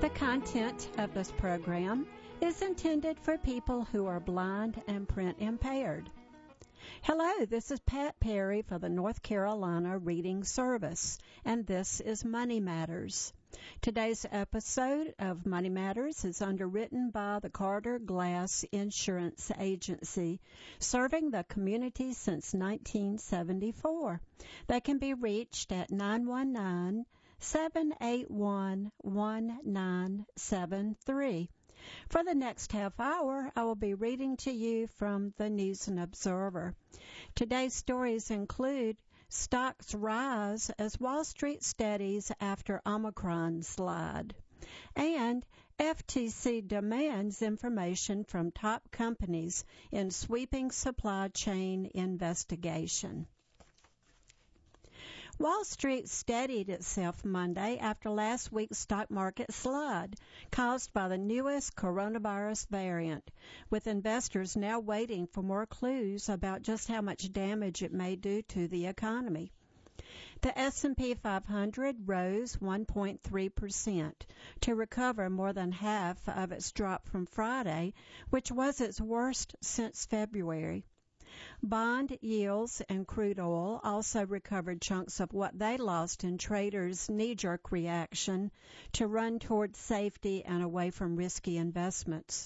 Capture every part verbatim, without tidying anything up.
The content of this program is intended for people who are blind and print impaired. Hello, this is Pat Perry for the North Carolina Reading Service, and this is Money Matters. Today's episode of Money Matters is underwritten by the Carter Glass Insurance Agency, serving the community since nineteen seventy-four. They can be reached at nine one nine, seven eight one, one nine seven three. For the next half hour, I will be reading to you from the News and Observer. Today's stories include stocks rise as Wall Street steadies after Omicron slide, and F T C demands information from top companies in sweeping supply chain investigation. Wall Street steadied itself Monday after last week's stock market slide caused by the newest coronavirus variant, with investors now waiting for more clues about just how much damage it may do to the economy. The S and P five hundred rose one point three percent to recover more than half of its drop from Friday, which was its worst since February. Bond yields and crude oil also recovered chunks of what they lost in traders' knee-jerk reaction to run toward safety and away from risky investments.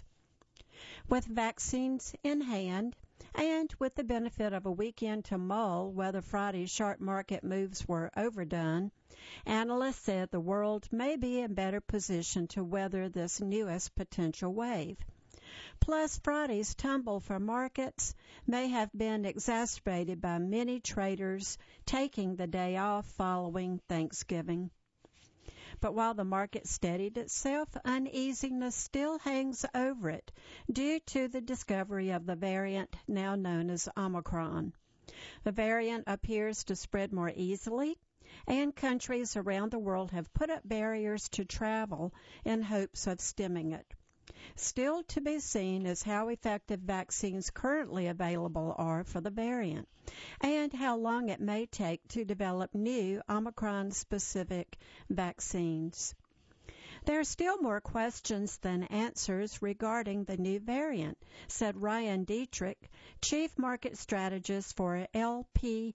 With vaccines in hand, and with the benefit of a weekend to mull whether Friday's sharp market moves were overdone, analysts said the world may be in better position to weather this newest potential wave. Plus, Friday's tumble for markets may have been exacerbated by many traders taking the day off following Thanksgiving. But while the market steadied itself, uneasiness still hangs over it due to the discovery of the variant now known as Omicron. The variant appears to spread more easily, and countries around the world have put up barriers to travel in hopes of stemming it. Still to be seen is how effective vaccines currently available are for the variant, and how long it may take to develop new Omicron-specific vaccines. There are still more questions than answers regarding the new variant, said Ryan Dietrich, Chief Market Strategist for L P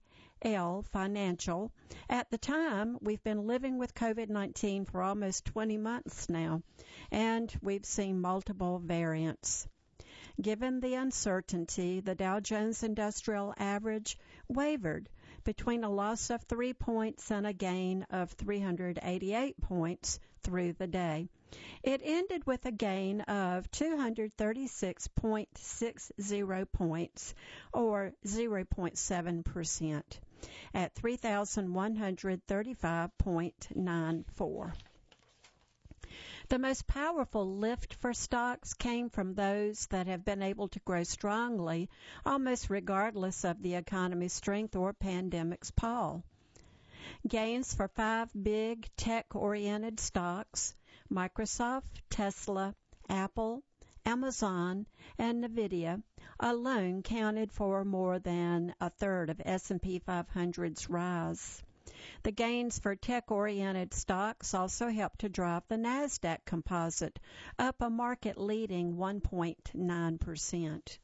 L Financial. At the time, we've been living with COVID nineteen for almost twenty months now, and we've seen multiple variants. Given the uncertainty, the Dow Jones Industrial Average wavered between a loss of three points and a gain of three hundred eighty-eight points through the day. It ended with a gain of two hundred thirty-six point six zero points, or zero point seven percent, at three thousand one hundred thirty-five point nine four. The most powerful lift for stocks came from those that have been able to grow strongly, almost regardless of the economy's strength or pandemic's pall. Gains for five big tech-oriented stocks, Microsoft, Tesla, Apple, Amazon, and Nvidia, alone counted for more than a third of S and P five hundred's rise. The gains for tech-oriented stocks also helped to drive the NASDAQ composite up a market-leading one point nine percent.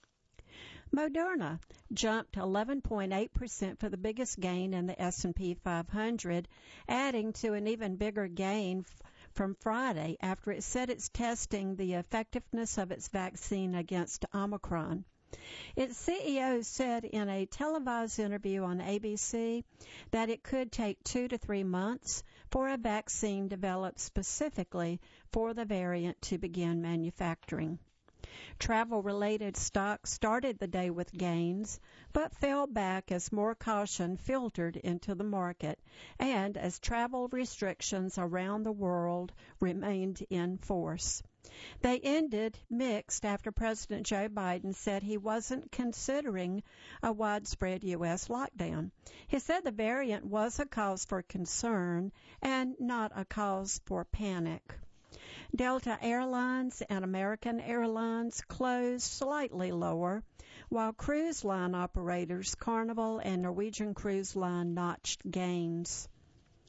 Moderna jumped eleven point eight percent for the biggest gain in the S and P five hundred, adding to an even bigger gain f- from Friday after it said it's testing the effectiveness of its vaccine against Omicron. Its C E O said in a televised interview on A B C that it could take two to three months for a vaccine developed specifically for the variant to begin manufacturing. Travel-related stocks started the day with gains, but fell back as more caution filtered into the market and as travel restrictions around the world remained in force. They ended mixed after President Joe Biden said he wasn't considering a widespread U S lockdown. He said the variant was a cause for concern and not a cause for panic. Delta Airlines and American Airlines closed slightly lower, while cruise line operators Carnival and Norwegian Cruise Line notched gains.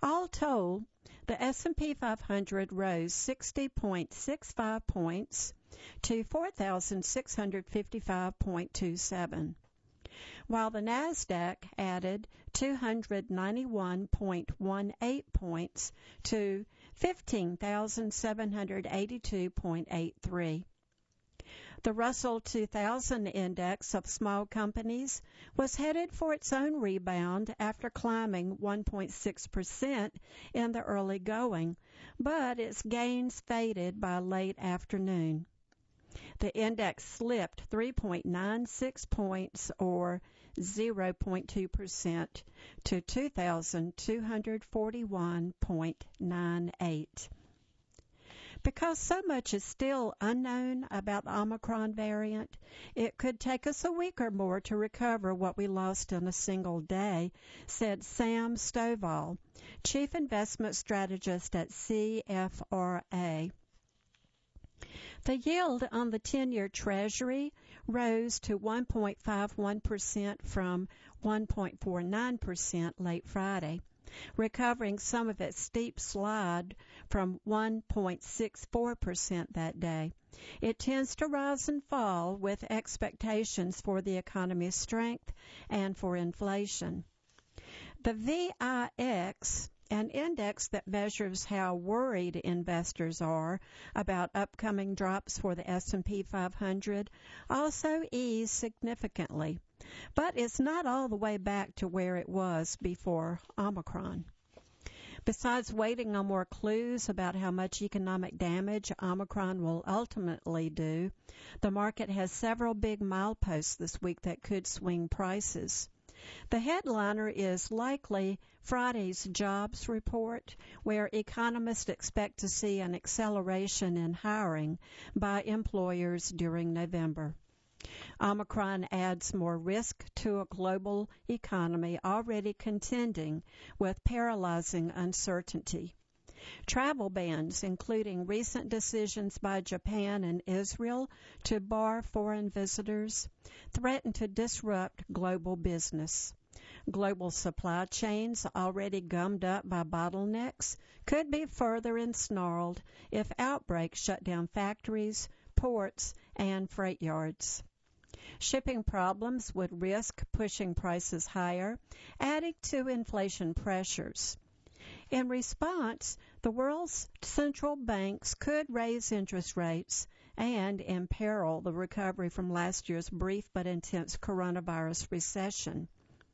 All told, the S and P five hundred rose sixty point six five points to four thousand six hundred fifty-five point two seven, while the NASDAQ added two hundred ninety-one point one eight points to fifteen thousand seven hundred eighty-two point eight three. The Russell two thousand index of small companies was headed for its own rebound after climbing one point six percent in the early going, but its gains faded by late afternoon. The index slipped three point nine six points or zero point two percent to two thousand two hundred forty-one point nine eight. Because so much is still unknown about the Omicron variant, it could take us a week or more to recover what we lost in a single day, said Sam Stovall, Chief Investment Strategist at C F R A. The yield on the ten-year Treasury rose to one point five one percent from one point four nine percent late Friday, recovering some of its steep slide from one point six four percent that day. It tends to rise and fall with expectations for the economy's strength and for inflation. The V I X, an index that measures how worried investors are about upcoming drops for the S and P five hundred, also eased significantly, but it's not all the way back to where it was before Omicron. Besides waiting on more clues about how much economic damage Omicron will ultimately do, the market has several big mileposts this week that could swing prices. The headliner is likely Friday's jobs report, where economists expect to see an acceleration in hiring by employers during November. Omicron adds more risk to a global economy already contending with paralyzing uncertainty. Travel bans, including recent decisions by Japan and Israel to bar foreign visitors, threaten to disrupt global business. Global supply chains, already gummed up by bottlenecks, could be further ensnarled if outbreaks shut down factories, ports, and freight yards. Shipping problems would risk pushing prices higher, adding to inflation pressures. In response, the world's central banks could raise interest rates and imperil the recovery from last year's brief but intense coronavirus recession.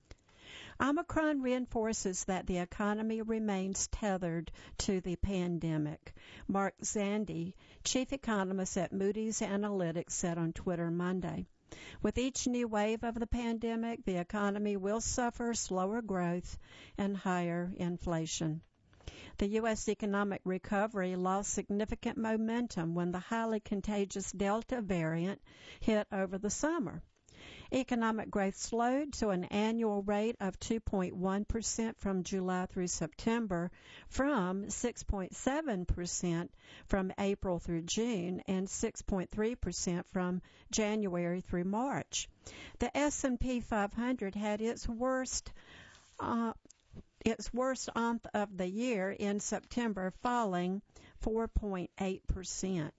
Omicron reinforces that the economy remains tethered to the pandemic, Mark Zandi, chief economist at Moody's Analytics, said on Twitter Monday. With each new wave of the pandemic, the economy will suffer slower growth and higher inflation. The U S economic recovery lost significant momentum when the highly contagious Delta variant hit over the summer. Economic growth slowed to an annual rate of two point one percent from July through September, from six point seven percent from April through June, and six point three percent from January through March. The S and P five hundred had its worst uh, its worst month of the year in September, falling four point eight percent.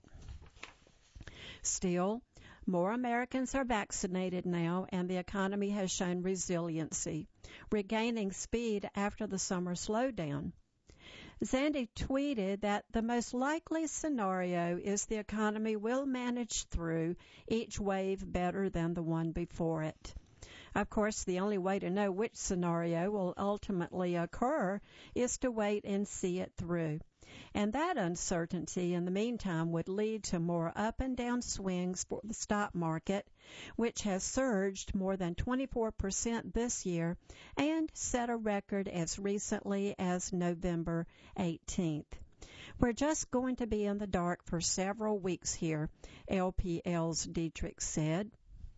Still, more Americans are vaccinated now, and the economy has shown resiliency, regaining speed after the summer slowdown. Zandi tweeted that the most likely scenario is the economy will manage through each wave better than the one before it. Of course, the only way to know which scenario will ultimately occur is to wait and see it through. And that uncertainty in the meantime would lead to more up and down swings for the stock market, which has surged more than twenty-four percent this year and set a record as recently as November eighteenth. We're just going to be in the dark for several weeks here, L P L's Dietrich said.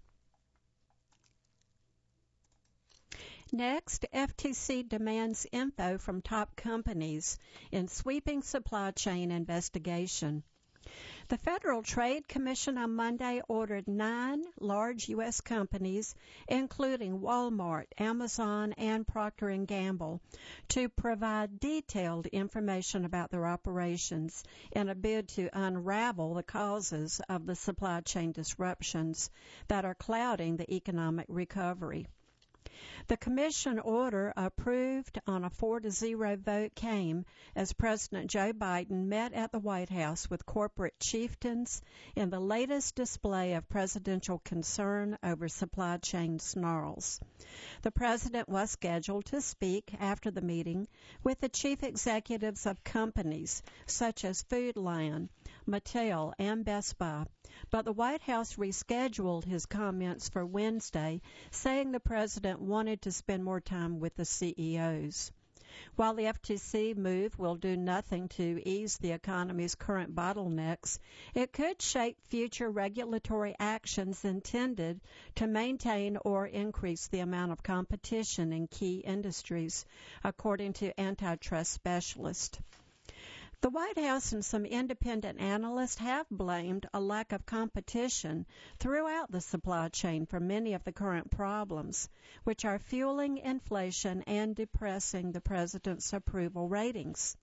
Next, F T C demands info from top companies in sweeping supply chain investigation. The Federal Trade Commission on Monday ordered nine large U S companies, including Walmart, Amazon, and Procter and Gamble, to provide detailed information about their operations in a bid to unravel the causes of the supply chain disruptions that are clouding the economic recovery. The commission order, approved on a four to zero vote, came as President Joe Biden met at the White House with corporate chieftains in the latest display of presidential concern over supply chain snarls. The president was scheduled to speak after the meeting with the chief executives of companies such as Food Lion, Mattel, and Best Buy, but the White House rescheduled his comments for Wednesday, saying the president wanted to spend more time with the C E Os. While the F T C move will do nothing to ease the economy's current bottlenecks, it could shape future regulatory actions intended to maintain or increase the amount of competition in key industries, according to antitrust specialists. The White House and some independent analysts have blamed a lack of competition throughout the supply chain for many of the current problems, which are fueling inflation and depressing the president's approval ratings.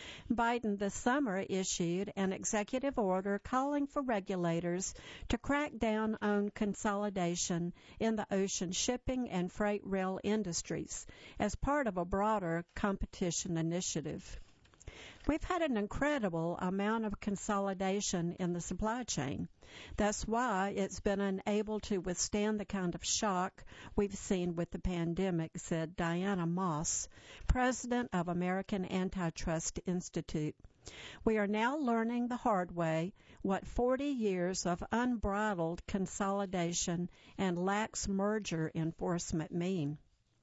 Biden this summer issued an executive order calling for regulators to crack down on consolidation in the ocean shipping and freight rail industries as part of a broader competition initiative. We've had an incredible amount of consolidation in the supply chain. That's why it's been unable to withstand the kind of shock we've seen with the pandemic, said Diana Moss, president of American Antitrust Institute. We are now learning the hard way what forty years of unbridled consolidation and lax merger enforcement mean.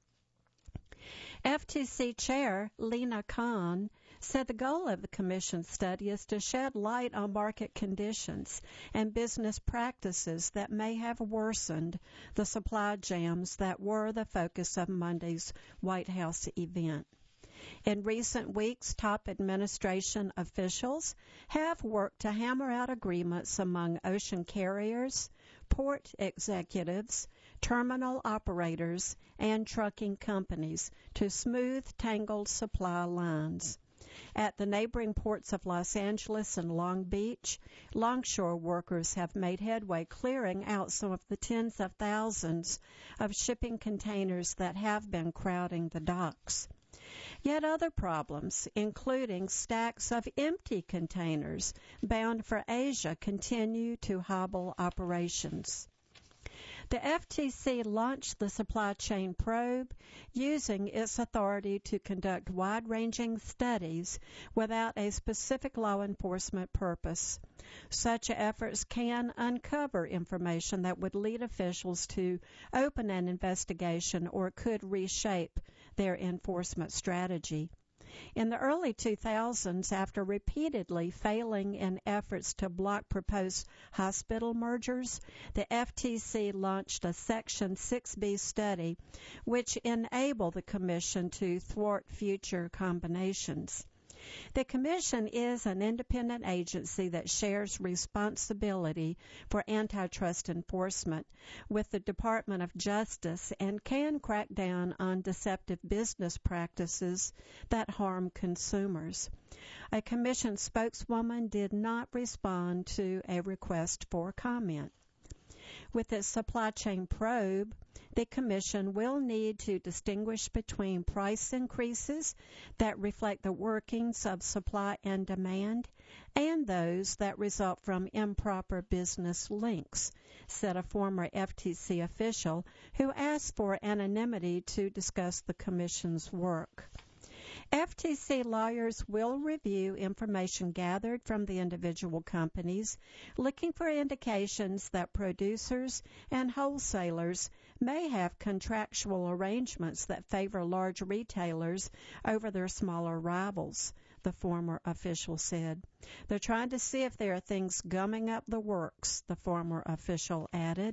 F T C Chair Lina Khan said the goal of the Commission study is to shed light on market conditions and business practices that may have worsened the supply jams that were the focus of Monday's White House event. In recent weeks, top administration officials have worked to hammer out agreements among ocean carriers, port executives, terminal operators, and trucking companies to smooth tangled supply lines. At the neighboring ports of Los Angeles and Long Beach, longshore workers have made headway clearing out some of the tens of thousands of shipping containers that have been crowding the docks. Yet other problems, including stacks of empty containers bound for Asia, continue to hobble operations. The F T C launched the supply chain probe using its authority to conduct wide-ranging studies without a specific law enforcement purpose. Such efforts can uncover information that would lead officials to open an investigation or could reshape their enforcement strategy. In the early two thousands, after repeatedly failing in efforts to block proposed hospital mergers, the F T C launched a Section six B study which enabled the Commission to thwart future combinations. The Commission is an independent agency that shares responsibility for antitrust enforcement with the Department of Justice and can crack down on deceptive business practices that harm consumers. A Commission spokeswoman did not respond to a request for comment. With its supply chain probe, the Commission will need to distinguish between price increases that reflect the workings of supply and demand and those that result from improper business links, said a former F T C official who asked for anonymity to discuss the Commission's work. F T C lawyers will review information gathered from the individual companies, looking for indications that producers and wholesalers may have contractual arrangements that favor large retailers over their smaller rivals, the former official said. They're trying to see if there are things gumming up the works, the former official added.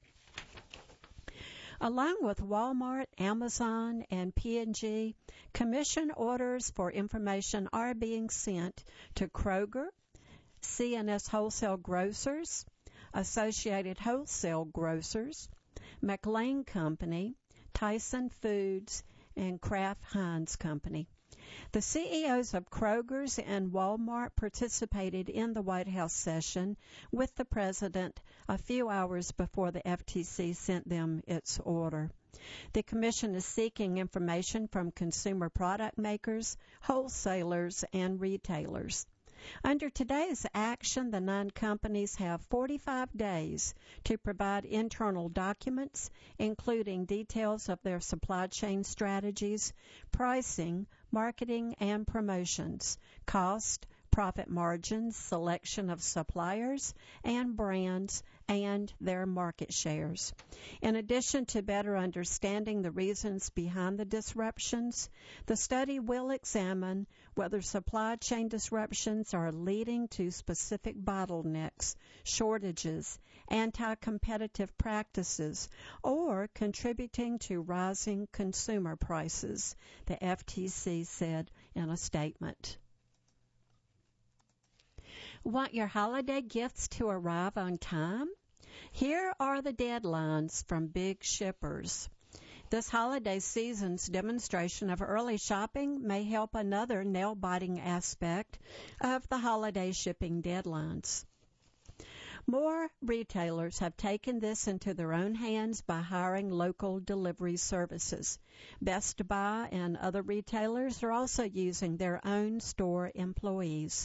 Along with Walmart, Amazon, and P and G, Commission orders for information are being sent to Kroger, C and S Wholesale Grocers, Associated Wholesale Grocers, McLean Company, Tyson Foods, and Kraft Heinz Company. The C E Os of Kroger's and Walmart participated in the White House session with the president a few hours before the F T C sent them its order. The commission is seeking information from consumer product makers, wholesalers, and retailers. Under today's action, the nine companies have forty-five days to provide internal documents, including details of their supply chain strategies, pricing, marketing and promotions, cost, profit margins, selection of suppliers and brands, and their market shares. In addition to better understanding the reasons behind the disruptions, the study will examine whether supply chain disruptions are leading to specific bottlenecks, shortages, anti-competitive practices, or contributing to rising consumer prices, the F T C said in a statement. Want your holiday gifts to arrive on time? Here are the deadlines from big shippers. This holiday season's demonstration of early shopping may help another nail-biting aspect of the holiday shipping deadlines. More retailers have taken this into their own hands by hiring local delivery services. Best Buy and other retailers are also using their own store employees.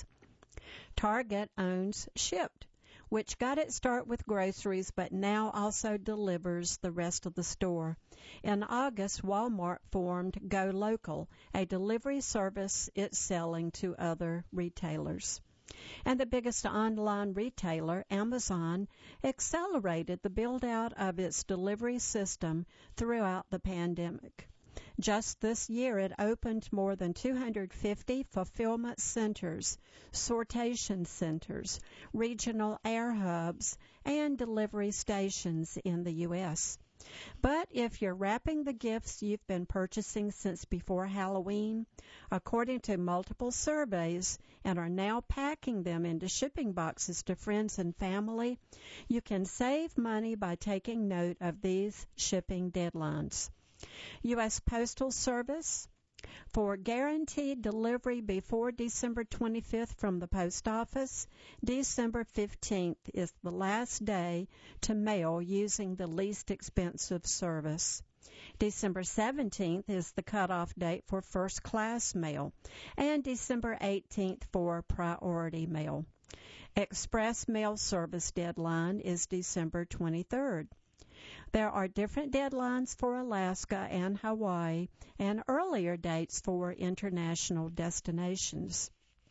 Target owns Shipt, which got its start with groceries but now also delivers the rest of the store. In August, Walmart formed Go Local, a delivery service it's selling to other retailers. And the biggest online retailer, Amazon, accelerated the build-out of its delivery system throughout the pandemic. Just this year, it opened more than two hundred fifty fulfillment centers, sortation centers, regional air hubs, and delivery stations in the U S. But if you're wrapping the gifts you've been purchasing since before Halloween, according to multiple surveys, and are now packing them into shipping boxes to friends and family, you can save money by taking note of these shipping deadlines. U S. Postal Service, for guaranteed delivery before December twenty-fifth from the post office, December fifteenth is the last day to mail using the least expensive service. December seventeenth is the cutoff date for first-class mail, and December eighteenth for priority mail. Express mail service deadline is December twenty-third. There are different deadlines for Alaska and Hawaii and earlier dates for international destinations.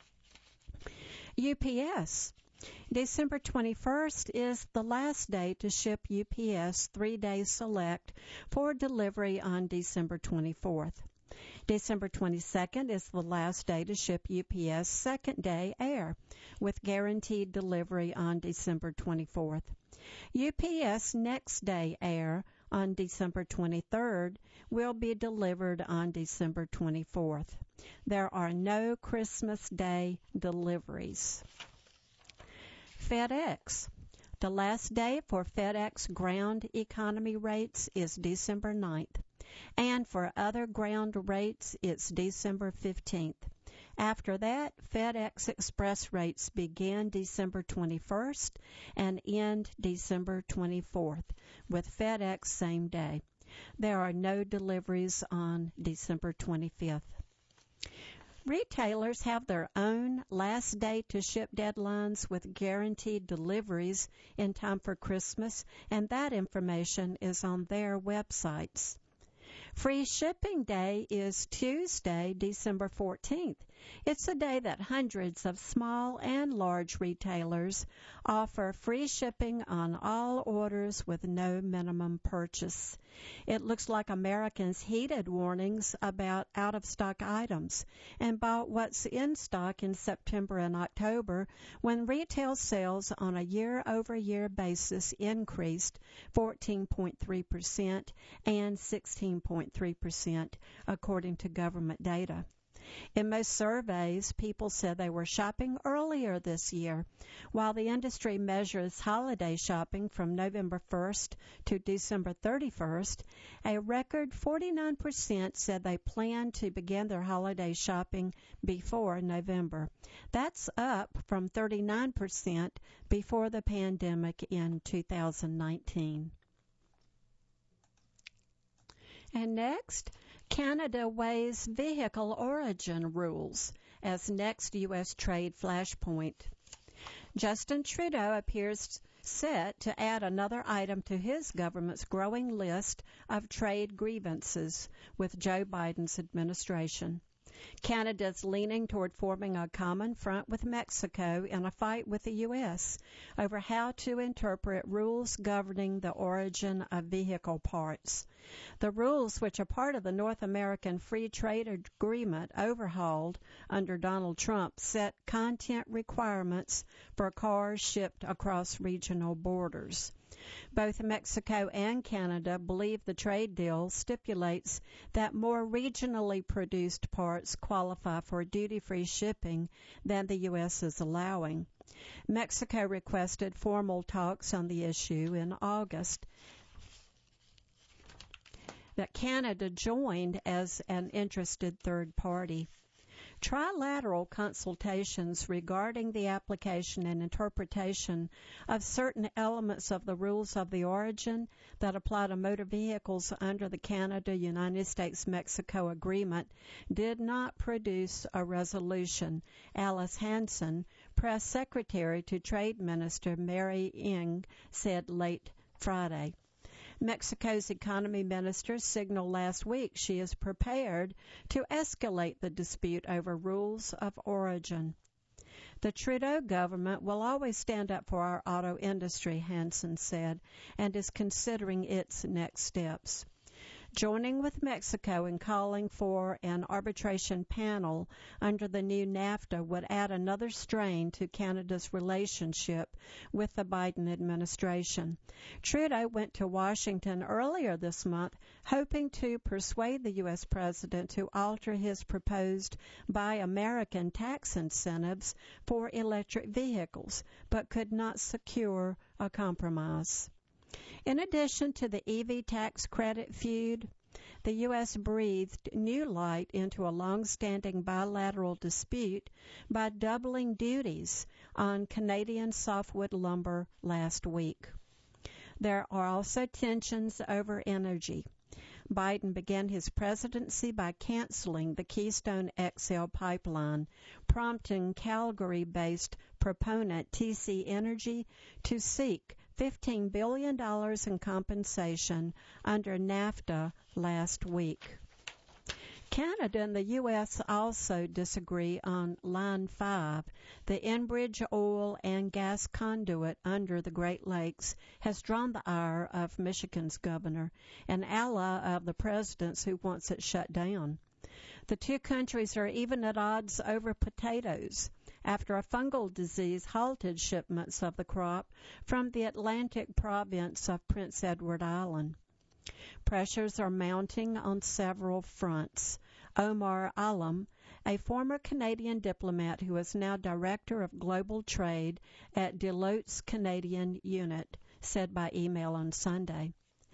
U P S. December twenty-first is the last day to ship U P S three-day select for delivery on December twenty-fourth. December twenty-second is the last day to ship U P S second-day air, with guaranteed delivery on December twenty-fourth. U P S next day air on December twenty-third will be delivered on December twenty-fourth. There are no Christmas Day deliveries. FedEx. The last day for FedEx ground economy rates is December ninth, and for other ground rates it's December fifteenth. After that, FedEx Express rates begin December twenty-first and end December twenty-fourth, with FedEx same day. There are no deliveries on December twenty-fifth. Retailers have their own last day to ship deadlines with guaranteed deliveries in time for Christmas, and that information is on their websites. Free Shipping Day is Tuesday, December fourteenth. It's a day that hundreds of small and large retailers offer free shipping on all orders with no minimum purchase. It looks like Americans heeded warnings about out-of-stock items and bought what's in stock in September and October, when retail sales on a year-over-year basis increased fourteen point three percent and sixteen point three percent, according to government data. In most surveys, people said they were shopping earlier this year. While the industry measures holiday shopping from November first to December thirty-first, a record forty-nine percent said they plan to begin their holiday shopping before November. That's up from thirty-nine percent before the pandemic in two thousand nineteen. And next, Canada weighs vehicle origin rules as next U S trade flashpoint. Justin Trudeau appears set to add another item to his government's growing list of trade grievances with Joe Biden's administration. Canada's leaning toward forming a common front with Mexico in a fight with the U S over how to interpret rules governing the origin of vehicle parts. The rules, which are part of the North American Free Trade Agreement overhauled under Donald Trump, set content requirements for cars shipped across regional borders. Both Mexico and Canada believe the trade deal stipulates that more regionally produced parts qualify for duty-free shipping than the U S is allowing. Mexico requested formal talks on the issue in August, that Canada joined as an interested third party. Trilateral consultations regarding the application and interpretation of certain elements of the rules of the origin that apply to motor vehicles under the Canada-United States-Mexico Agreement did not produce a resolution. Alice Hansen, press secretary to Trade Minister Mary Ng, said late Friday. Mexico's economy minister signaled last week she is prepared to escalate the dispute over rules of origin. The Trudeau government will always stand up for our auto industry, Hansen said, and is considering its next steps. Joining with Mexico in calling for an arbitration panel under the new NAFTA would add another strain to Canada's relationship with the Biden administration. Trudeau went to Washington earlier this month hoping to persuade the U S president to alter his proposed Buy American tax incentives for electric vehicles, but could not secure a compromise. In addition to the E V tax credit feud, the U S breathed new light into a long-standing bilateral dispute by doubling duties on Canadian softwood lumber last week. There are also tensions over energy. Biden began his presidency by canceling the Keystone X L pipeline, prompting Calgary-based proponent T C Energy to seek fifteen billion dollars in compensation under NAFTA last week. Canada and the U S also disagree on Line five. The Enbridge oil and gas conduit under the Great Lakes has drawn the ire of Michigan's governor, an ally of the president's who wants it shut down. The two countries are even at odds over potatoes after a fungal disease halted shipments of the crop from the Atlantic province of Prince Edward Island. Pressures are mounting on several fronts. Omar Alam, a former Canadian diplomat who is now Director of Global Trade at Deloitte's Canadian unit, said by email on Sunday.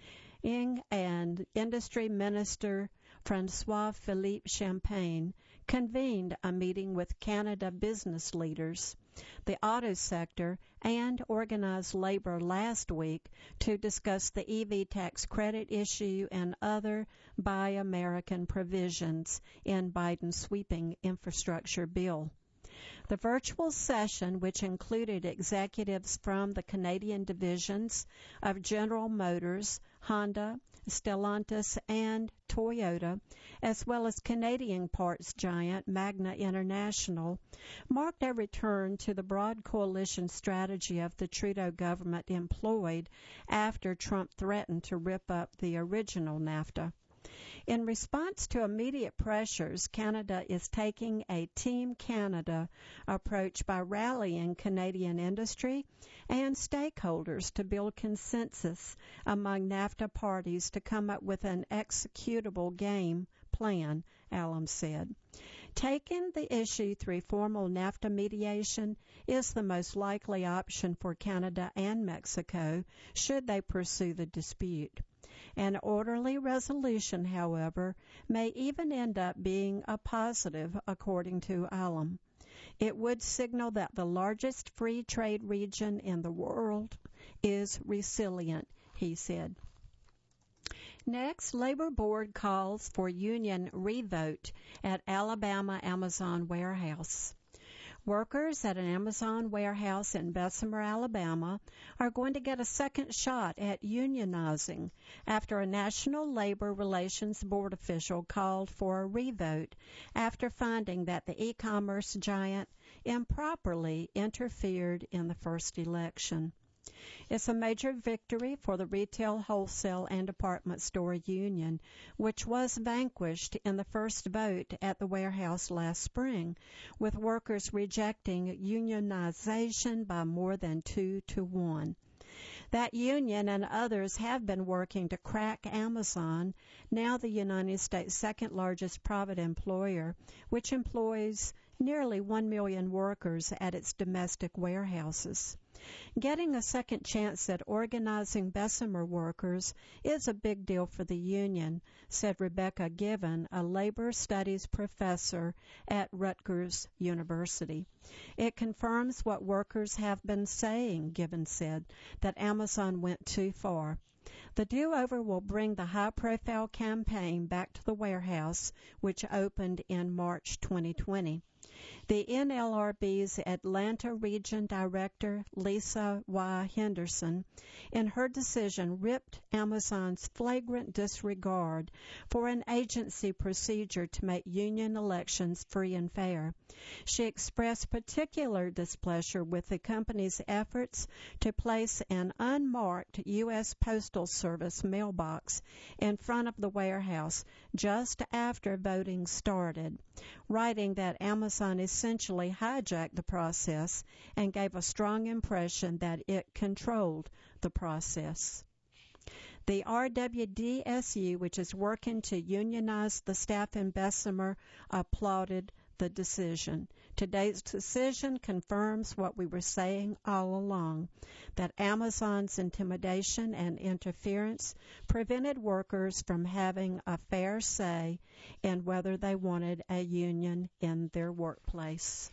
Ng and Industry Minister François-Philippe Champagne convened a meeting with Canada business leaders, the auto sector, and organized labor last week to discuss the E V tax credit issue and other Buy American provisions in Biden's sweeping infrastructure bill. The virtual session, which included executives from the Canadian divisions of General Motors, Honda, Stellantis, and Toyota, as well as Canadian parts giant Magna International, marked a return to the broad coalition strategy of the Trudeau government employed after Trump threatened to rip up the original NAFTA. In response to immediate pressures, Canada is taking a Team Canada approach by rallying Canadian industry and stakeholders to build consensus among NAFTA parties to come up with an executable game plan. plan, Allen said. Taking the issue through formal NAFTA mediation is the most likely option for Canada and Mexico should they pursue the dispute. An orderly resolution, however, may even end up being a positive, according to Allen. It would signal that the largest free trade region in the world is resilient, he said. Next, Labor Board calls for union revote at Alabama Amazon warehouse. Workers at an Amazon warehouse in Bessemer, Alabama, are going to get a second shot at unionizing after a National Labor Relations Board official called for a revote after finding that the e-commerce giant improperly interfered in the first election. It's a major victory for the Retail, Wholesale, and Department Store Union, which was vanquished in the first vote at the warehouse last spring, with workers rejecting unionization by more than two to one. That union and others have been working to crack Amazon, now the United States' second largest private employer, which employs nearly one million workers at its domestic warehouses. Getting a second chance at organizing Bessemer workers is a big deal for the union, said Rebecca Given, a labor studies professor at Rutgers University. It confirms what workers have been saying, Given said, that Amazon went too far. The do-over will bring the high-profile campaign back to the warehouse, which opened in March twenty twenty. The N L R B's Atlanta Region Director, Lisa Y. Henderson, in her decision ripped Amazon's flagrant disregard for an agency procedure to make union elections free and fair. She expressed particular displeasure with the company's efforts to place an unmarked U S Postal Service mailbox in front of the warehouse just after voting started, writing that Amazon essentially hijacked the process and gave a strong impression that it controlled the process. The R W D S U, which is working to unionize the staff in Bessemer, applauded the decision. Today's decision confirms what we were saying all along, that Amazon's intimidation and interference prevented workers from having a fair say in whether they wanted a union in their workplace.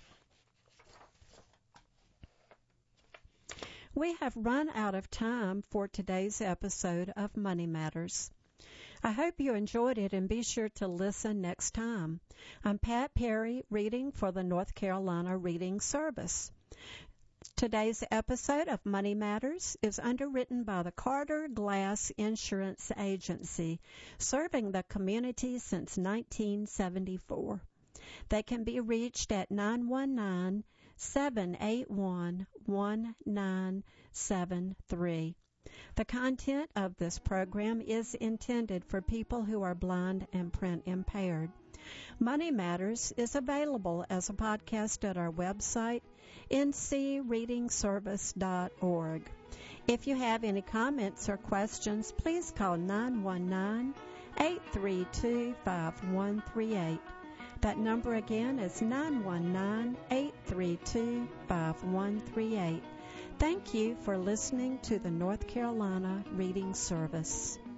We have run out of time for today's episode of Money Matters. I hope you enjoyed it, and be sure to listen next time. I'm Pat Perry, reading for the North Carolina Reading Service. Today's episode of Money Matters is underwritten by the Carter Glass Insurance Agency, serving the community since nineteen seventy-four. They can be reached at nine one nine, seven eight one, one nine seven three. The content of this program is intended for people who are blind and print impaired. Money Matters is available as a podcast at our website, n c reading service dot org. If you have any comments or questions, please call nine one nine, eight three two, five one three eight. That number again is nine one nine, eight three two, five one three eight. Thank you for listening to the North Carolina Reading Service.